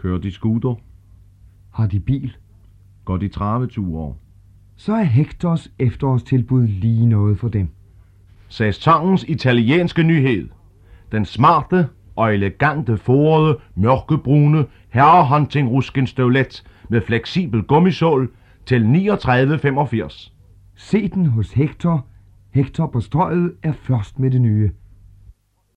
Kører de scooter? Har de bil? Går de traveture? Så er Hectors efterårstilbud lige noget for dem. Sæsonens italienske nyhed. Den smarte og elegante forrede mørkebrune herrehunting ruskenstøvlet med fleksibel gummisål til 39,85. Se den hos Hector. Hector på Strøget er først med det nye.